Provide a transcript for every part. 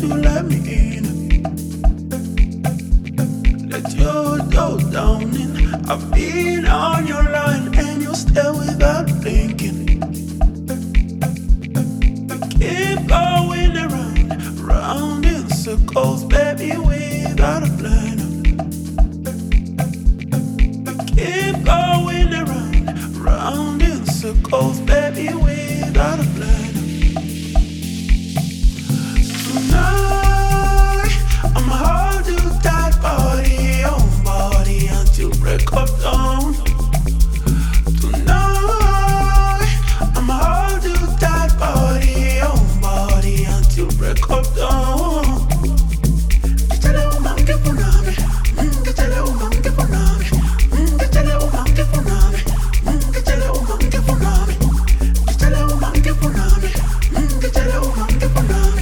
to let me in. Let your door down in. I've been on your line and you stay without blinking. We keep going around, round in circles, baby, without a plan. We keep going around, round in circles, baby, without a plan. Tonight, I'ma hold you tight, body on body, until break of dawn. Tonight, I'ma hold you tight, body on body, until break of dawn. Ditele umange punami, ditele umange punami, ditele umange punami, ditele umange punami, ditele umange punami, ditele umange punami.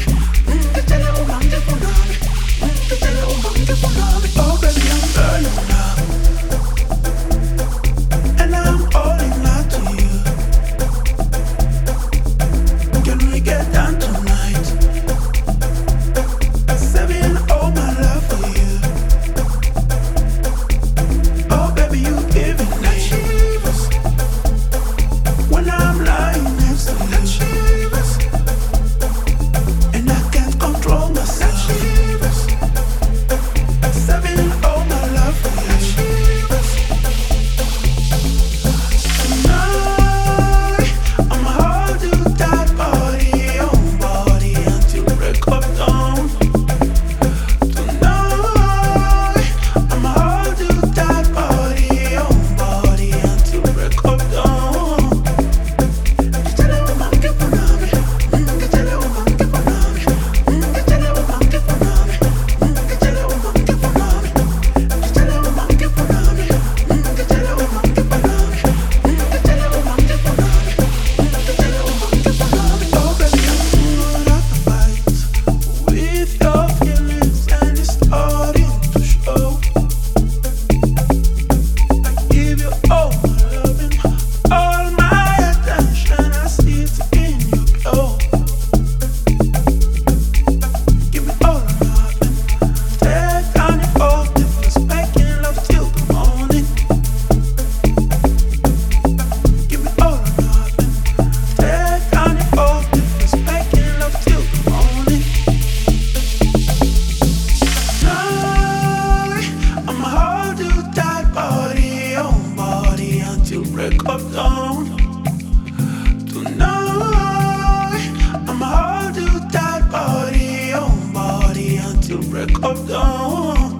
Oh baby, I'm burning up, and I'm calling out to you. Can we get down tonight? Saving all my love for you. Oh baby, you giving me shivers when I'm lying next to you, and I can't control myself. Saving all my love for you. Tonight, I'ma hold you tight, body on body, until break of dawn. Tonight, I'ma hold you tight, body on body, until break of dawn. Ditele umange punami, ditele umange punami, ditele umange punami, ditele umange punami. Oh baby, I'm put up a fight with your feelings and it's starting to show. I give you all my loving, all my attention. I see it in your glow. Give me all or nothing. Take down your fault if it's making love till the morning. Give me all or nothing. Take down your fault if it's making love till the morning. Tonight, I'ma hold you tight, body on body, until break of dawn. Tonight, I'ma hold you tight, body on body, until break of dawn.